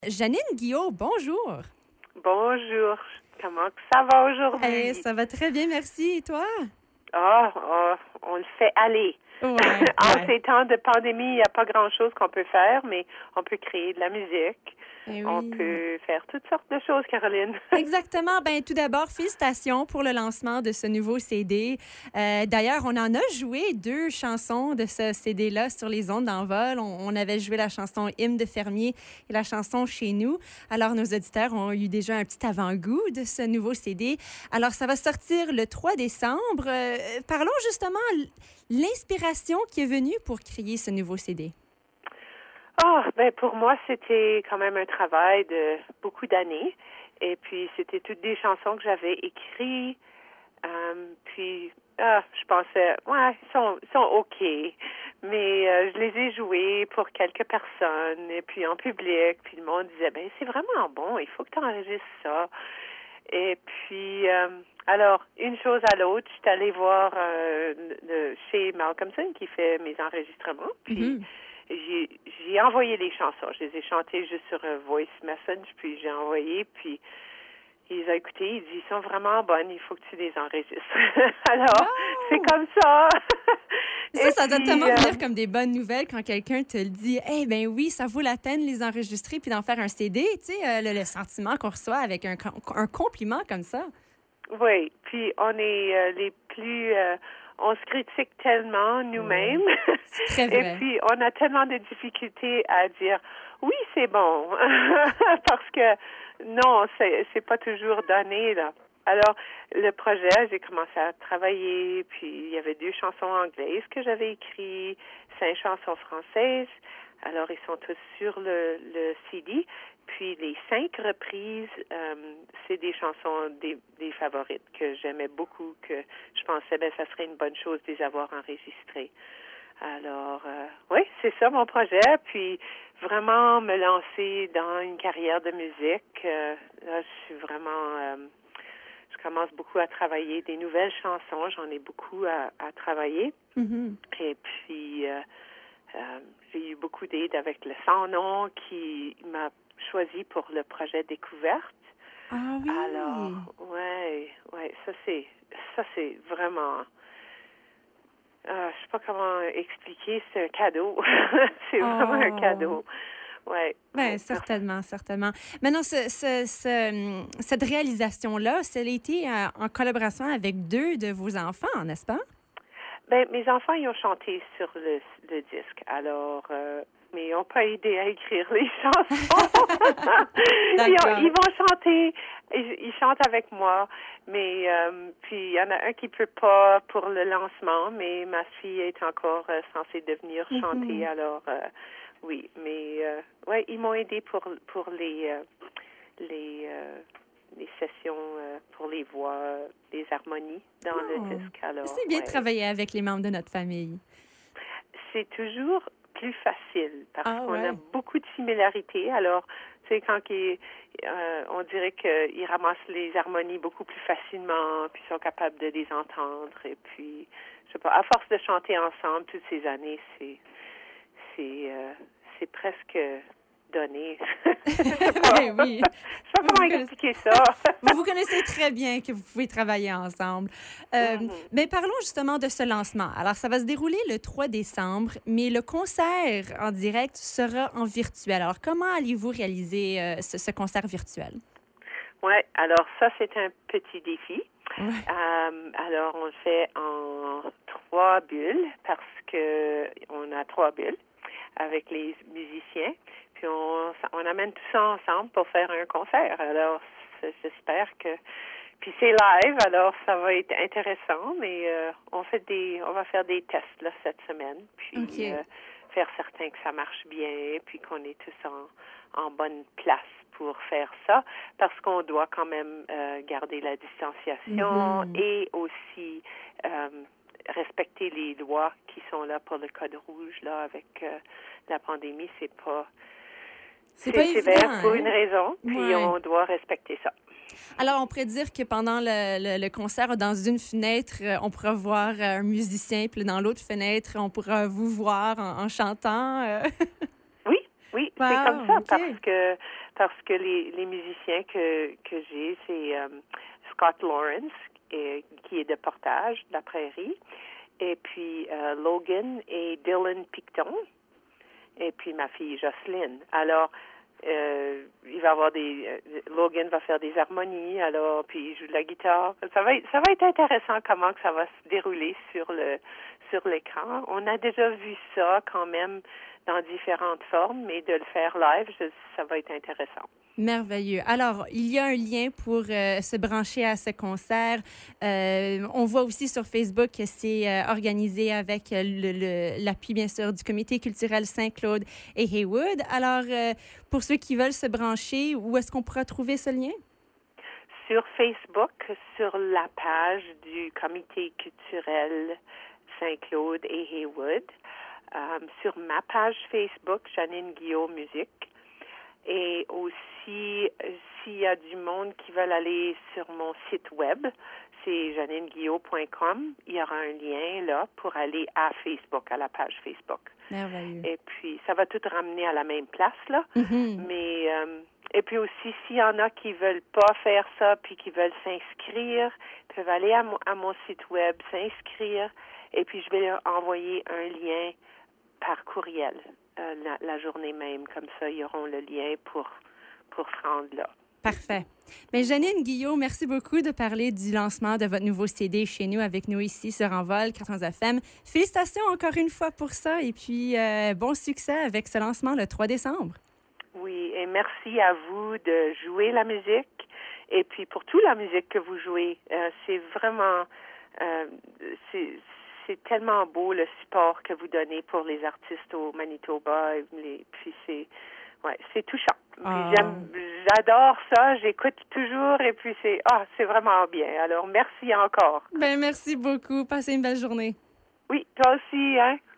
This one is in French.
Janine Guillot, bonjour. Bonjour. Comment ça va aujourd'hui? Ça va très bien, merci. Et toi? On le fait aller. Ouais, En ces temps de pandémie, il n'y a pas grand-chose qu'on peut faire, mais on peut créer de la musique. On Oui. peut faire toutes sortes de choses, Caroline. Exactement. Ben, tout d'abord, félicitations pour le lancement de ce nouveau CD. D'ailleurs, on en a joué 2 chansons de ce CD-là sur les ondes d'Envol. On avait joué la chanson Hymne de fermier et la chanson Chez nous. Alors, nos auditeurs ont eu déjà un petit avant-goût de ce nouveau CD. Alors, ça va sortir le 3 décembre. Parlons justement l'inspiration qui est venue pour créer ce nouveau CD. Pour moi, c'était quand même un travail de beaucoup d'années. Et puis, c'était toutes des chansons que j'avais écrites. Je pensais, ils sont OK. Mais je les ai joués pour quelques personnes et puis en public. Puis le monde disait, c'est vraiment bon, il faut que tu enregistres ça. Et puis, alors, une chose à l'autre, je suis allée voir chez Malcolmson qui fait mes enregistrements. Puis, j'ai envoyé les chansons. Je les ai chantées juste sur un voice message, puis j'ai envoyé, puis ils ont écouté, ils disent, ils sont vraiment bonnes, il faut que tu les enregistres. Alors, c'est comme ça. Ça doit tellement venir comme des bonnes nouvelles quand quelqu'un te le dit. Eh bien oui, ça vaut la peine de les enregistrer puis d'en faire un CD. Tu sais, le sentiment qu'on reçoit avec un compliment comme ça. Oui, puis on est les plus... on se critique tellement nous-mêmes. C'est très vrai. Et puis, on a tellement de difficultés à dire, oui, c'est bon. Parce que, non, c'est pas toujours donné, là. Alors, le projet, j'ai commencé à travailler, puis il y avait 2 chansons anglaises que j'avais écrites, 5 chansons françaises. Alors, ils sont tous sur le CD. Puis les 5 reprises, c'est des chansons des favorites que j'aimais beaucoup, que je pensais, ça serait une bonne chose de les avoir enregistrées. Alors, oui, c'est ça mon projet. Puis vraiment me lancer dans une carrière de musique. Là, je suis vraiment... je commence beaucoup à travailler des nouvelles chansons. J'en ai beaucoup à travailler. Mm-hmm. Et puis, j'ai eu beaucoup d'aide avec le Sans Nom qui m'a choisi pour le projet Découverte. Ah oui. Alors, ça c'est vraiment... je sais pas comment expliquer, c'est un cadeau. C'est vraiment un cadeau. Ouais. Ben, certainement. Maintenant, cette réalisation-là, ça a été en collaboration avec 2 de vos enfants, n'est-ce pas? Mes enfants, ils ont chanté sur le disque. Alors, mais ils n'ont pas aidé à écrire les chansons. Ils vont chanter, ils chantent avec moi. Mais puis il y en a un qui peut pas pour le lancement, mais ma fille est encore censée devenir chanter. Alors oui, mais ils m'ont aidé pour les sessions pour les voix, les harmonies dans le disque. Alors, c'est bien de travailler avec les membres de notre famille. C'est toujours plus facile parce qu'on a ouais. beaucoup de similarités. Alors, tu sais, quand on dirait qu'ils ramassent les harmonies beaucoup plus facilement, puis sont capables de les entendre. Et puis, je sais pas, à force de chanter ensemble toutes ces années, c'est presque donné. Je sais pas. Oui. Je sais pas comment expliquer ça. Vous connaissez très bien que vous pouvez travailler ensemble. Mais parlons justement de ce lancement. Alors, ça va se dérouler le 3 décembre, mais le concert en direct sera en virtuel. Alors, comment allez-vous réaliser ce concert virtuel? Oui, alors ça, c'est un petit défi. Ouais. Alors, on le fait en 3 bulles parce que on a 3 bulles avec les musiciens. Puis on amène tout ça ensemble pour faire un concert. Alors, j'espère que... Puis c'est live, alors ça va être intéressant, mais on va faire des tests là cette semaine, puis faire certain que ça marche bien, puis qu'on est tous en bonne place pour faire ça, parce qu'on doit quand même garder la distanciation et aussi respecter les lois qui sont là pour le code rouge là avec la pandémie. C'est sévère pour une raison, puis on doit respecter ça. Alors, on pourrait dire que pendant le concert, dans une fenêtre, on pourra voir un musicien, puis dans l'autre fenêtre, on pourra vous voir en chantant. Oui, Oui, Wow, c'est comme ça OK. parce que les musiciens que j'ai, c'est Scott Lawrence qui est de Portage, de la Prairie, et puis Logan et Dylan Picton, et puis ma fille Jocelyne. Alors il va avoir Logan va faire des harmonies, alors puis il joue de la guitare. Ça va être intéressant comment que ça va se dérouler sur l'écran. On a déjà vu ça quand même dans différentes formes, mais de le faire live, ça va être intéressant. Merveilleux. Alors, il y a un lien pour se brancher à ce concert. On voit aussi sur Facebook que c'est organisé avec l'appui, bien sûr, du Comité culturel Saint-Claude et Haywood. Alors, pour ceux qui veulent se brancher, où est-ce qu'on pourra trouver ce lien? Sur Facebook, sur la page du Comité culturel Saint-Claude et Haywood, sur ma page Facebook, Janine Guillaume Musique, et aussi, s'il y a du monde qui veulent aller sur mon site web, c'est janineguillaume.com, il y aura un lien là pour aller à Facebook, à la page Facebook. Merveilleux. Et puis, ça va tout ramener à la même place, là. Mhm. Mais, et puis aussi, s'il y en a qui veulent pas faire ça puis qui veulent s'inscrire, ils peuvent aller à mon site web, s'inscrire, et puis je vais leur envoyer un lien par courriel la journée même. Comme ça, ils auront le lien pour se rendre là. Parfait. Mais Janine Guillaume, merci beaucoup de parler du lancement de votre nouveau CD chez nous, avec nous ici sur Envol 91 FM. Félicitations encore une fois pour ça et puis bon succès avec ce lancement le 3 décembre. Oui, et merci à vous de jouer la musique et puis pour toute la musique que vous jouez. C'est vraiment... c'est tellement beau le support que vous donnez pour les artistes au Manitoba. Puis c'est touchant. Puis j'adore ça, j'écoute toujours et puis c'est vraiment bien. Alors merci encore. Ben merci beaucoup. Passez une belle journée. Oui, toi aussi, hein?